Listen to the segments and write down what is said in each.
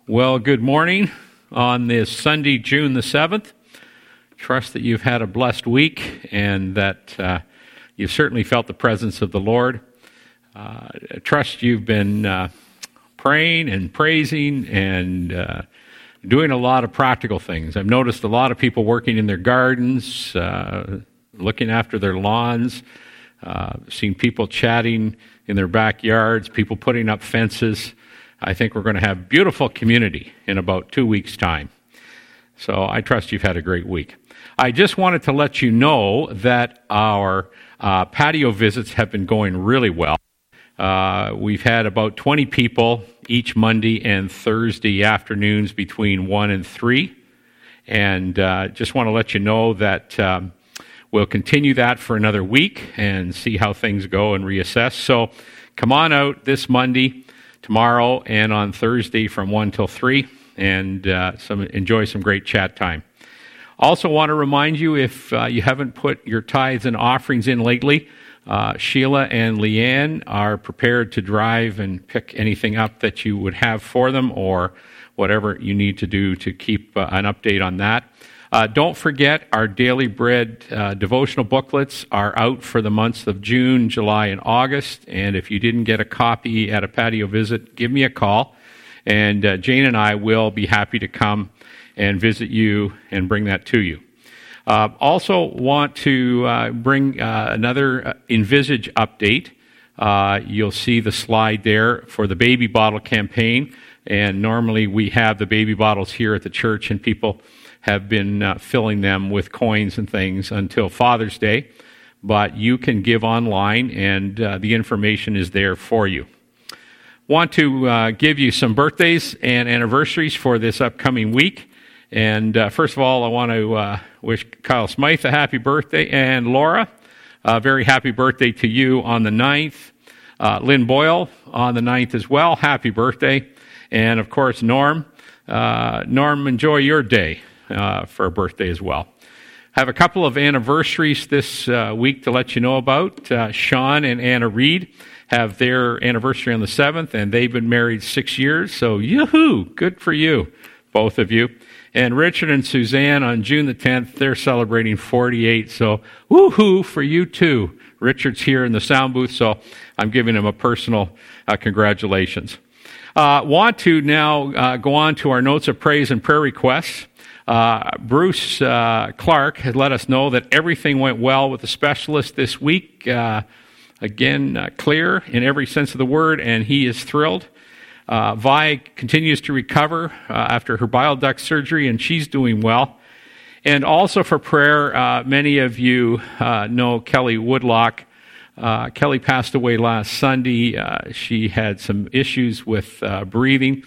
Well, good morning on this Sunday, June the 7th. Trust that you've had a blessed week and that you've certainly felt the presence of the Lord. Trust you've been praying and praising and doing a lot of practical things. I've noticed a lot of people working in their gardens, looking after their lawns, seen people chatting in their backyards, people putting up fences. I think we're going to have beautiful community in about 2 weeks' time. So I trust you've had a great week. I just wanted to let you know that our patio visits have been going really well. We've had about 20 people each Monday and Thursday afternoons between 1 and 3. And just want to let you know that we'll continue that for another week and see how things go and reassess. So come on out this Monday, tomorrow, and on Thursday from 1 till 3, and enjoy some great chat time. Also want to remind you, if you haven't put your tithes and offerings in lately, Sheila and Leanne are prepared to drive and pick anything up that you would have for them or whatever you need to do to keep an update on that. Don't forget, our Daily Bread devotional booklets are out for the months of June, July, and August. And if you didn't get a copy at a patio visit, give me a call. And Jane and I will be happy to come and visit you and bring that to you. Also want to bring another Envisage update. You'll see the slide there for the baby bottle campaign. And normally we have the baby bottles here at the church, and people have been filling them with coins and things until Father's Day. But you can give online, and the information is there for you. Want to give you some birthdays and anniversaries for this upcoming week. And first of all, I want to wish Kyle Smythe a happy birthday, and Laura, a very happy birthday to you on the 9th. Lynn Boyle on the 9th as well, happy birthday. And of course, Norm, enjoy your day for a birthday as well. Have a couple of anniversaries this week to let you know about. Sean and Anna Reed have their anniversary on the 7th, and they've been married 6 years, so yoo-hoo, good for you, both of you. And Richard and Suzanne on June the 10th, they're celebrating 48, so woo-hoo for you too. Richard's here in the sound booth, so I'm giving him a personal congratulations. Want to now go on to our notes of praise and prayer requests. Bruce Clark had let us know that everything went well with the specialist this week. Again, clear in every sense of the word, and he is thrilled. Vi continues to recover after her bile duct surgery, and she's doing well. And also for prayer, many of you know Kelly Woodlock. Kelly passed away last Sunday. She had some issues with breathing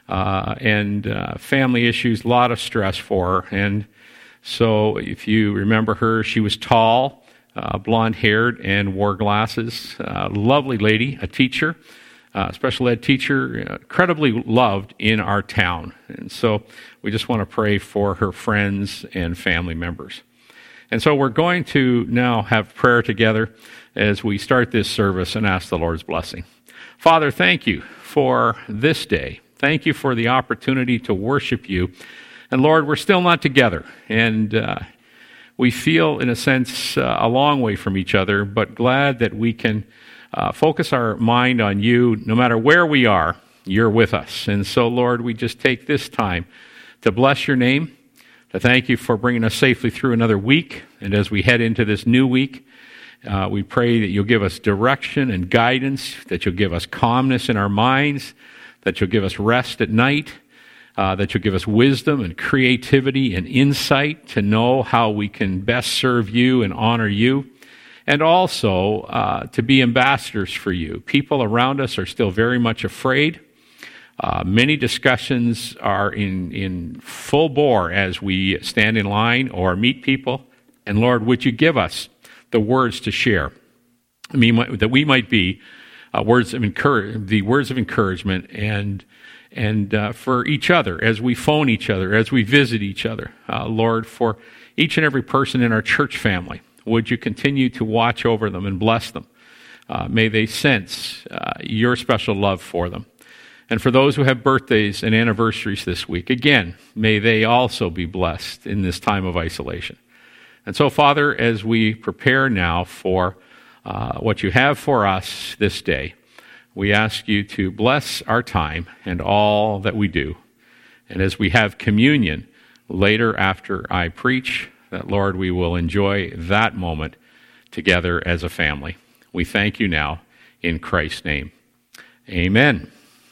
and family issues, a lot of stress for her. And so if you remember her, she was tall, blonde-haired, and wore glasses. Lovely lady, a teacher. Special ed teacher, incredibly loved in our town. And so we just want to pray for her friends and family members. And so we're going to now have prayer together as we start this service and ask the Lord's blessing. Father, thank you for this day. Thank you for the opportunity to worship you. And Lord, we're still not together. And we feel, in a sense, a long way from each other, but glad that we can focus our mind on you. No matter where we are, you're with us. And so, Lord, we just take this time to bless your name, to thank you for bringing us safely through another week. And as we head into this new week, we pray that you'll give us direction and guidance, that you'll give us calmness in our minds, that you'll give us rest at night, that you'll give us wisdom and creativity and insight to know how we can best serve you and honor you. And also to be ambassadors for you. People around us are still very much afraid. Many discussions are in full bore as we stand in line or meet people. And Lord, would you give us the words to share? I mean, that we might be the words of encouragement and for each other as we phone each other, as we visit each other. Lord, for each and every person in our church family, would you continue to watch over them and bless them? May they sense your special love for them. And for those who have birthdays and anniversaries this week, again, may they also be blessed in this time of isolation. And so, Father, as we prepare now for what you have for us this day, we ask you to bless our time and all that we do. And as we have communion later after I preach, that, Lord, we will enjoy that moment together as a family. We thank you now in Christ's name. Amen.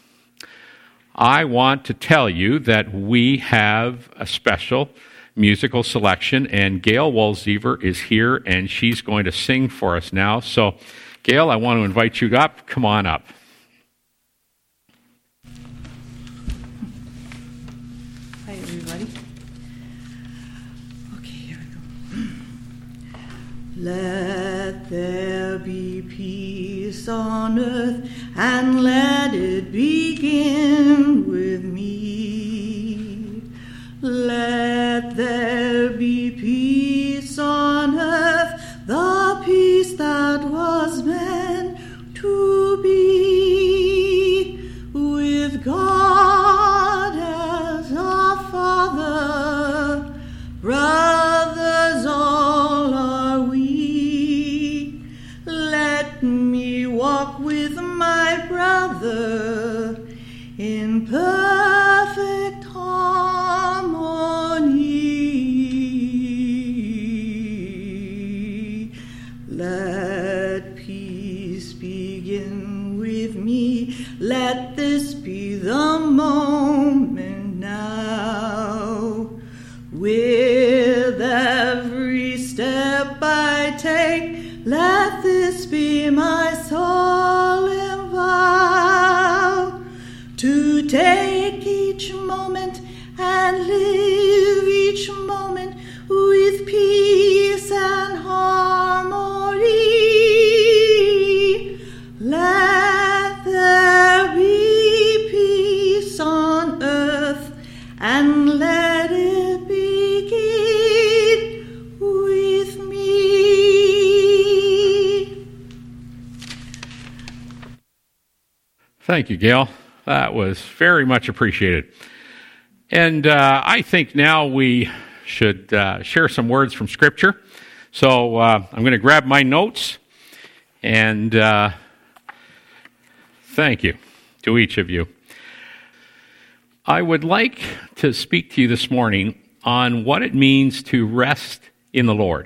I want to tell you that we have a special musical selection, and Gail Walzever is here, and she's going to sing for us now. So, Gail, I want to invite you up. Come on up. Hi, everybody. Okay, here we go. Let there be peace on earth, and let it begin with me. Let there be peace on earth, the peace that was meant to be, with God as our Father, brothers all are we. Let me walk with my brother in perfect harmony. Let peace begin with me. Let this be the moment now. With every step I take, let this be my solemn vow, to take each moment and live each moment with peace and harmony. Let there be peace on earth, and let it begin with me. Thank you, Gail. That was very much appreciated. And I think now we should share some words from Scripture. So I'm going to grab my notes, and thank you to each of you. I would like to speak to you this morning on what it means to rest in the Lord.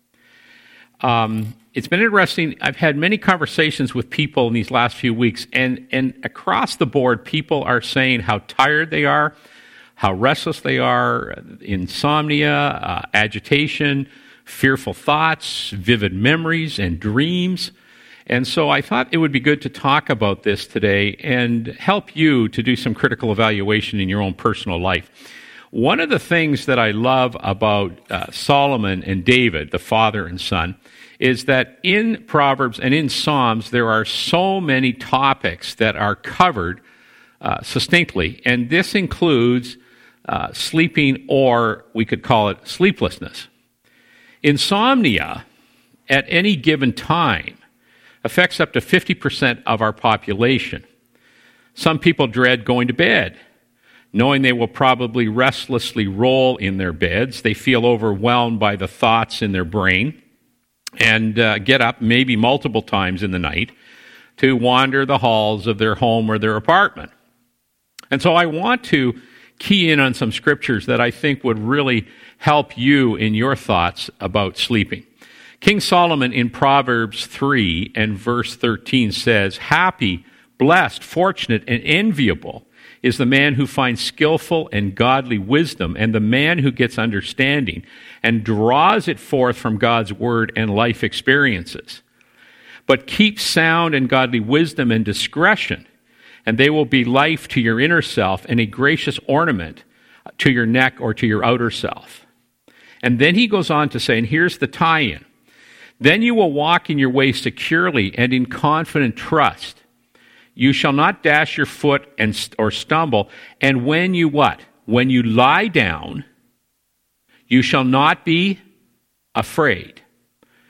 It's been interesting. I've had many conversations with people in these last few weeks, and across the board, people are saying how tired they are, how restless they are, insomnia, agitation, fearful thoughts, vivid memories, and dreams. And so I thought it would be good to talk about this today and help you to do some critical evaluation in your own personal life. One of the things that I love about Solomon and David, the father and son, is that in Proverbs and in Psalms, there are so many topics that are covered succinctly, and this includes sleeping, or we could call it sleeplessness. Insomnia, at any given time, affects up to 50% of our population. Some people dread going to bed, knowing they will probably restlessly roll in their beds. They feel overwhelmed by the thoughts in their brain and get up maybe multiple times in the night to wander the halls of their home or their apartment. And so I want to key in on some scriptures that I think would really help you in your thoughts about sleeping. King Solomon in Proverbs 3 and verse 13 says, "Happy, blessed, fortunate, and enviable is the man who finds skillful and godly wisdom, and the man who gets understanding and draws it forth from God's word and life experiences. But keep sound and godly wisdom and discretion, and they will be life to your inner self and a gracious ornament to your neck or to your outer self." And then he goes on to say, and here's the tie-in, "Then you will walk in your way securely and in confident trust. You shall not dash your foot or stumble. And when you what? When you lie down, you shall not be afraid.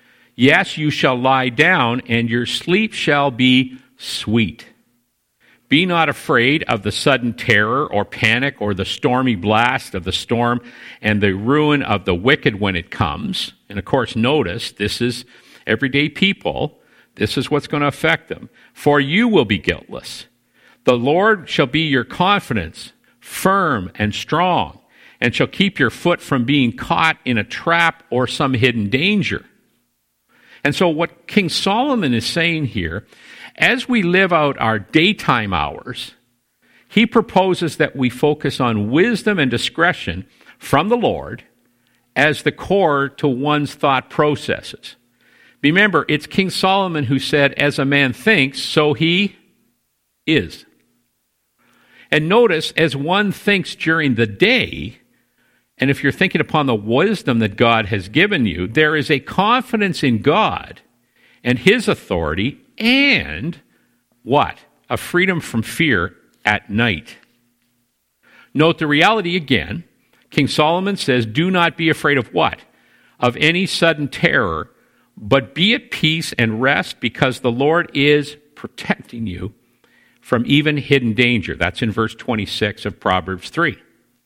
Yes, you shall lie down, and your sleep shall be sweet. Be not afraid of the sudden terror or panic or the stormy blast of the storm and the ruin of the wicked when it comes. And of course, notice, this is everyday people. This is what's going to affect them. For you will be guiltless. The Lord shall be your confidence, firm and strong, and shall keep your foot from being caught in a trap or some hidden danger. And so what King Solomon is saying here, as we live out our daytime hours, he proposes that we focus on wisdom and discretion from the Lord as the core to one's thought processes. Remember, it's King Solomon who said, as a man thinks, so he is. And notice, as one thinks during the day, and if you're thinking upon the wisdom that God has given you, there is a confidence in God and his authority and what? A freedom from fear at night. Note the reality again. King Solomon says, do not be afraid of what? Of any sudden terror, but be at peace and rest because the Lord is protecting you from even hidden danger. That's in verse 26 of Proverbs 3.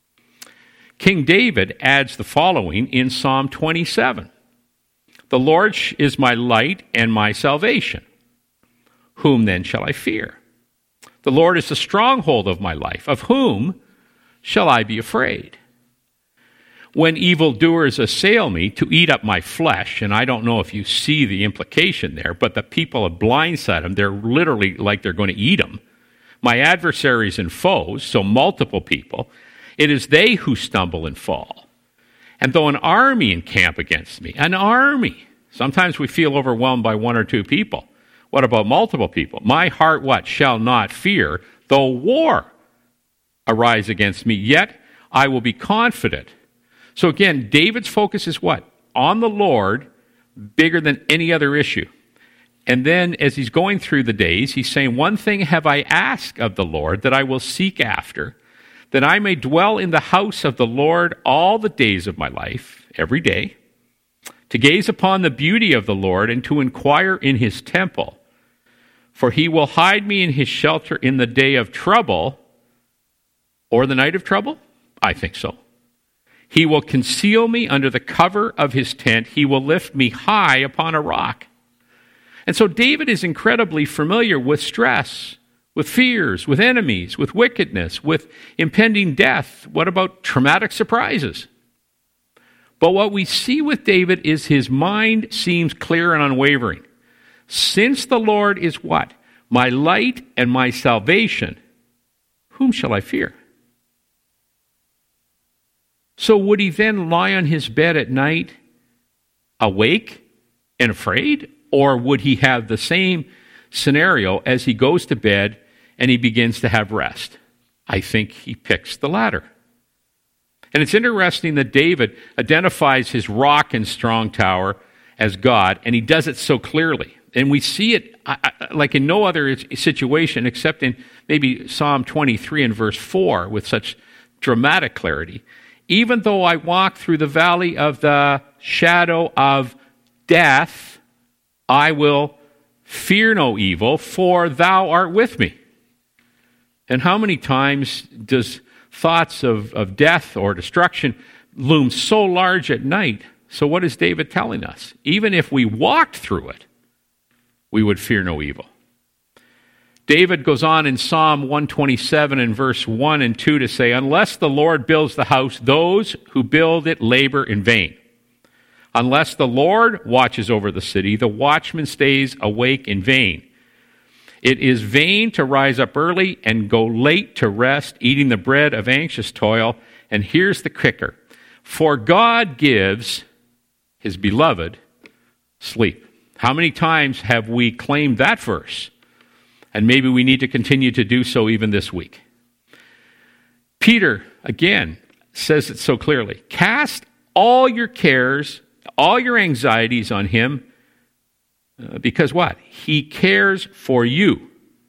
King David adds the following in Psalm 27. The Lord is my light and my salvation. Whom then shall I fear? The Lord is the stronghold of my life. Of whom shall I be afraid? When evildoers assail me to eat up my flesh, and I don't know if you see the implication there, but the people have blindsided them. They're literally like they're going to eat them. My adversaries and foes, so multiple people, it is they who stumble and fall. And though an army encamp against me, an army, sometimes we feel overwhelmed by one or two people. What about multiple people? My heart, what? Shall not fear, though war arise against me, yet I will be confident. So again, David's focus is what? On the Lord, bigger than any other issue. And then as he's going through the days, he's saying, one thing have I asked of the Lord that I will seek after, that I may dwell in the house of the Lord all the days of my life, every day, to gaze upon the beauty of the Lord and to inquire in his temple. For he will hide me in his shelter in the day of trouble, or the night of trouble? I think so. He will conceal me under the cover of his tent. He will lift me high upon a rock. And so David is incredibly familiar with stress, with fears, with enemies, with wickedness, with impending death. What about traumatic surprises? But what we see with David is his mind seems clear and unwavering. Since the Lord is what? My light and my salvation, whom shall I fear? So would he then lie on his bed at night, awake and afraid? Or would he have the same scenario as he goes to bed and he begins to have rest? I think he picks the latter. And it's interesting that David identifies his rock and strong tower as God, and he does it so clearly. And we see it like in no other situation except in maybe Psalm 23 and verse 4 with such dramatic clarity. Even though I walk through the valley of the shadow of death, I will fear no evil, for thou art with me. And how many times does thoughts of death or destruction loom so large at night? So what is David telling us? Even if we walked through it, we would fear no evil. David goes on in Psalm 127 and verse 1 and 2 to say, unless the Lord builds the house, those who build it labor in vain. Unless the Lord watches over the city, the watchman stays awake in vain. It is vain to rise up early and go late to rest, eating the bread of anxious toil. And here's the kicker. For God gives his beloved sleep. How many times have we claimed that verse? And maybe we need to continue to do so even this week. Peter, again, says it so clearly. Cast all your cares, all your anxieties on him, because what? He cares for you.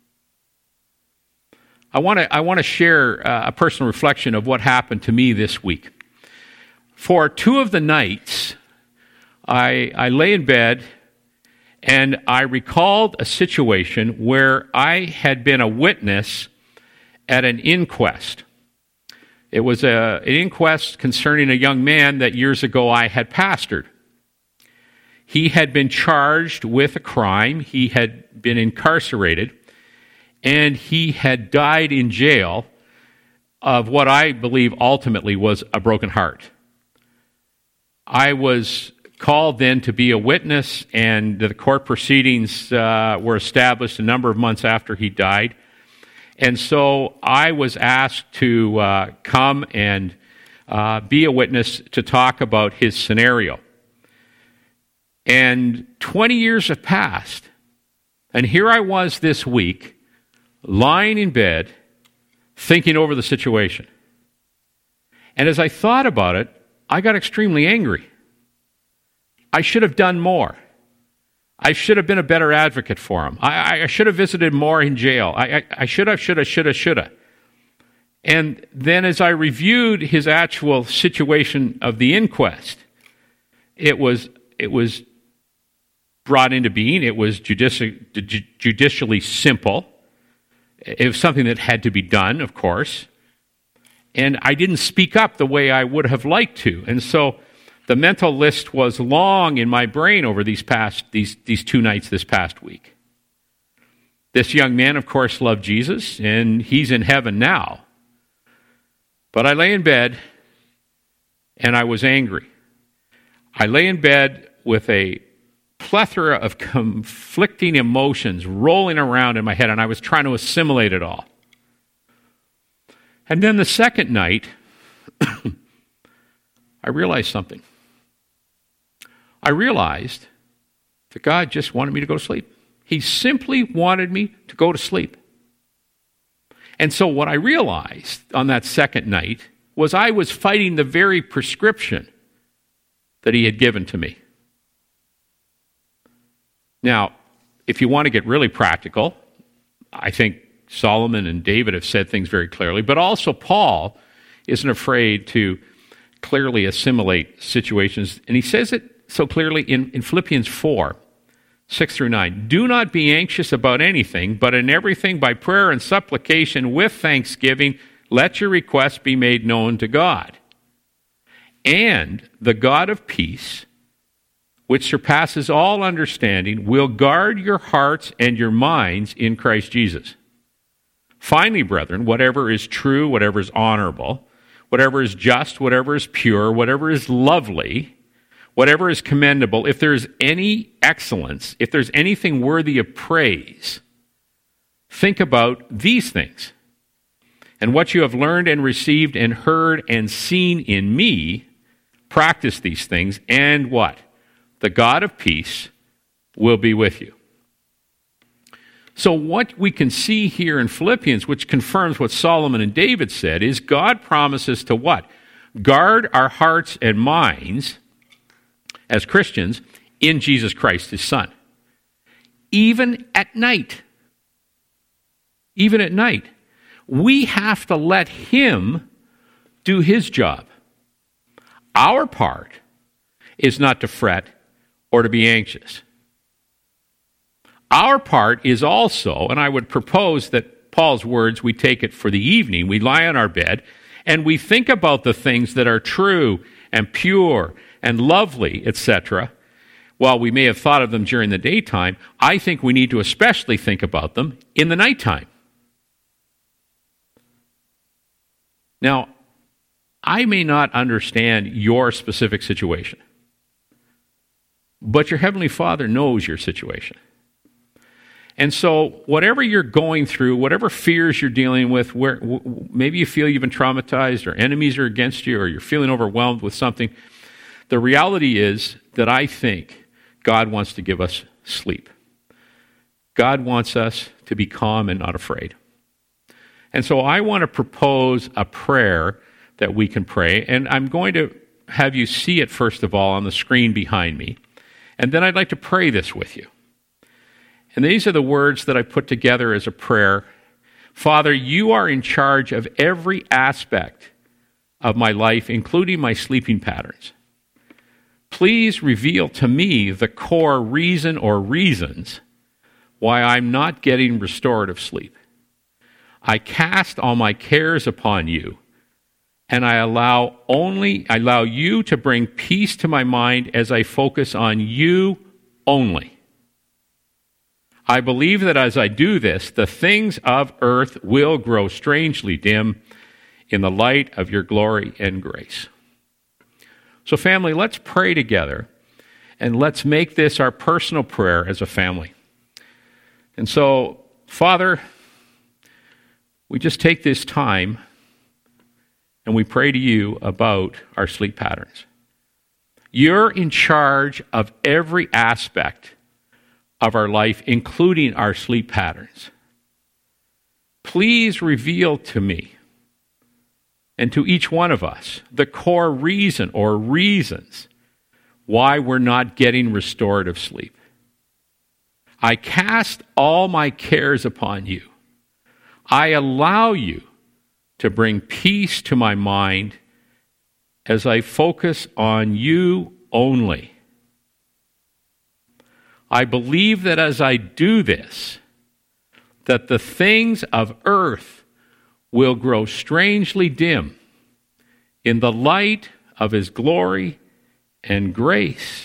I want to share a personal reflection of what happened to me this week. For 2 of the nights, I lay in bed, And I recalled a situation where I had been a witness at an inquest. It was an inquest concerning a young man that years ago I had pastored. He had been charged with a crime. He had been incarcerated, and he had died in jail of what I believe ultimately was a broken heart. I was called then to be a witness, and the court proceedings were established a number of months after he died. And so I was asked to come and be a witness to talk about his scenario. And 20 years have passed, and here I was this week, lying in bed, thinking over the situation. And as I thought about it, I got extremely angry. I should have done more. I should have been a better advocate for him. I should have visited more in jail. I should have. And then as I reviewed his actual situation of the inquest, it was brought into being. It was judicially simple. It was something that had to be done, of course. And I didn't speak up the way I would have liked to. And so the mental list was long in my brain over these 2 nights this past week. This young man, of course, loved Jesus, and he's in heaven now. But I lay in bed, and I was angry. I lay in bed with a plethora of conflicting emotions rolling around in my head, and I was trying to assimilate it all. And then the second night, I realized something. I realized that God just wanted me to go to sleep. He simply wanted me to go to sleep. And so what I realized on that second night was I was fighting the very prescription that he had given to me. Now, if you want to get really practical, I think Solomon and David have said things very clearly, but also Paul isn't afraid to clearly assimilate situations. And he says it so clearly in Philippians 4, 6 through 9. Do not be anxious about anything, but in everything by prayer and supplication with thanksgiving, let your requests be made known to God. And the God of peace, which surpasses all understanding, will guard your hearts and your minds in Christ Jesus. Finally, brethren, whatever is true, whatever is honorable, whatever is just, whatever is pure, whatever is lovely, whatever is commendable, if there is any excellence, if there's anything worthy of praise, think about these things. And what you have learned and received and heard and seen in me, practice these things, and what? The God of peace will be with you. So what we can see here in Philippians, which confirms what Solomon and David said, is God promises to what? Guard our hearts and minds as Christians in Jesus Christ, his Son. Even at night. Even at night. We have to let him do his job. Our part is not to fret or to be anxious. Our part is also, and I would propose that Paul's words, we take it for the evening, we lie on our bed, and we think about the things that are true and pure and lovely, etc. While we may have thought of them during the daytime, I think we need to especially think about them in the nighttime. Now, I may not understand your specific situation, but your Heavenly Father knows your situation. And so whatever you're going through, whatever fears you're dealing with, where maybe you feel you've been traumatized or enemies are against you or you're feeling overwhelmed with something, the reality is that I think God wants to give us sleep. God wants us to be calm and not afraid. And so I want to propose a prayer that we can pray, and I'm going to have you see it first of all on the screen behind me, and then I'd like to pray this with you. And these are the words that I put together as a prayer. Father, you are in charge of every aspect of my life, including my sleeping patterns. please reveal to me the core reason or reasons why I'm not getting restorative sleep. I cast all my cares upon you, and I allow you to bring peace to my mind as I focus on you only. I believe that as I do this, the things of earth will grow strangely dim in the light of your glory and grace. So family, let's pray together, and let's make this our personal prayer as a family. And so, Father, we just take this time and we pray to you about our sleep patterns. You're in charge of every aspect of our life, including our sleep patterns. Please reveal to me and to each one of us the core reason or reasons why we're not getting restorative sleep. I cast all my cares upon you. I allow you to bring peace to my mind as I focus on you only. I believe that as I do this, that the things of earth will grow strangely dim in the light of his glory and grace.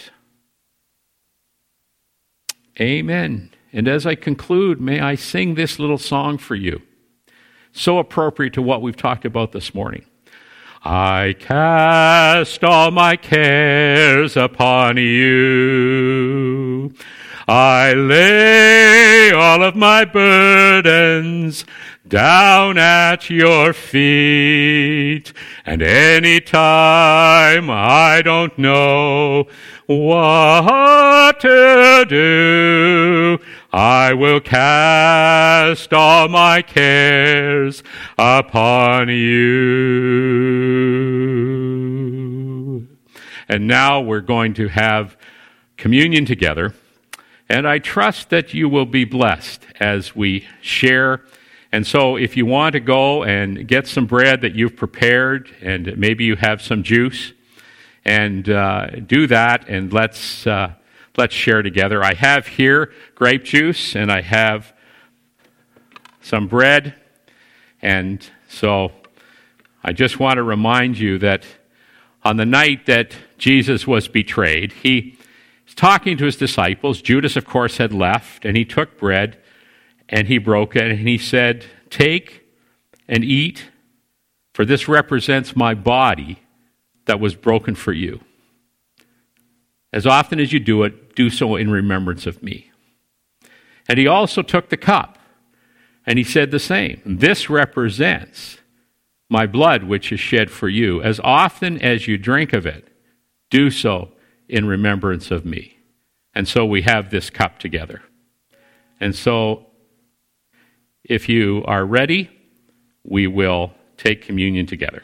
Amen. And as I conclude, may I sing this little song for you, so appropriate to what we've talked about this morning. I cast all my cares upon you. I lay all of my burdens down at your feet. And any time I don't know what to do, I will cast all my cares upon you. And now we're going to have communion together. And I trust that you will be blessed as we share. And so if you want to go and get some bread that you've prepared, and maybe you have some juice, and do that, and let's share together. I have here grape juice, and I have some bread. And so I just want to remind you that on the night that Jesus was betrayed, he was talking to his disciples. Judas, of course, had left, and he took bread, and he broke it, and he said, "Take and eat, for this represents my body that was broken for you. As often as you do it, do so in remembrance of me." And he also took the cup, and he said the same. "This represents my blood, which is shed for you. As often as you drink of it, do so in remembrance of me." And so we have this cup together. And so if you are ready, we will take communion together.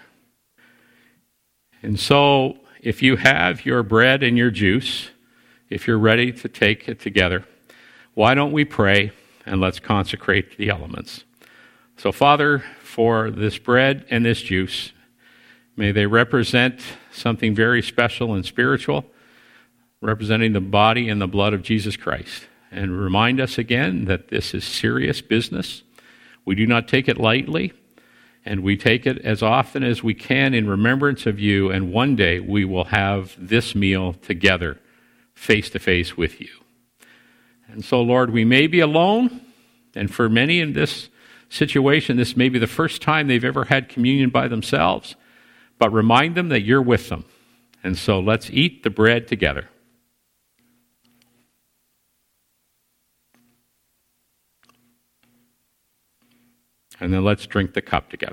And so if you have your bread and your juice, if you're ready to take it together, why don't we pray and let's consecrate the elements. So Father, for this bread and this juice, may they represent something very special and spiritual, representing the body and the blood of Jesus Christ. And remind us again that this is serious business. We do not take it lightly, and we take it as often as we can in remembrance of you, and one day we will have this meal together, face to face with you. And so, Lord, we may be alone, and for many in this situation, this may be the first time they've ever had communion by themselves, but remind them that you're with them. And so let's eat the bread together. And then let's drink the cup together.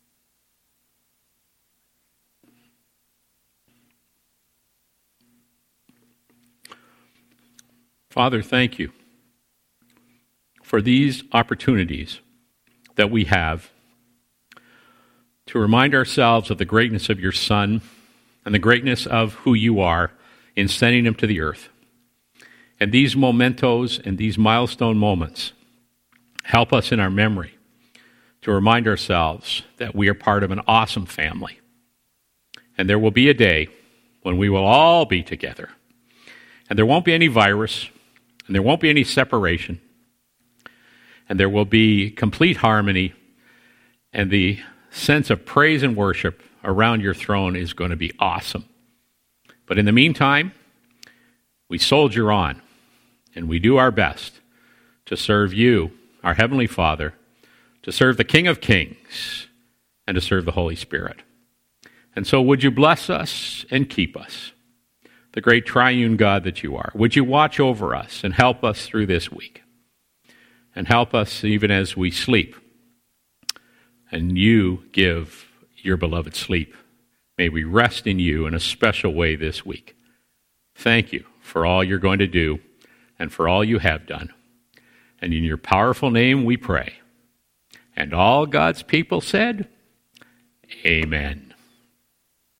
Father, thank you for these opportunities that we have to remind ourselves of the greatness of your Son and the greatness of who you are in sending him to the earth. And these mementos and these milestone moments help us in our memory to remind ourselves that we are part of an awesome family. And there will be a day when we will all be together. And there won't be any virus, and there won't be any separation, and there will be complete harmony, and the sense of praise and worship around your throne is going to be awesome. But in the meantime, we soldier on, and we do our best to serve you, our Heavenly Father, to serve the King of Kings, and to serve the Holy Spirit. And so would you bless us and keep us, the great triune God that you are. Would you watch over us and help us through this week, and help us even as we sleep, and you give your beloved sleep. May we rest in you in a special way this week. Thank you for all you're going to do and for all you have done. And in your powerful name we pray. And all God's people said, Amen.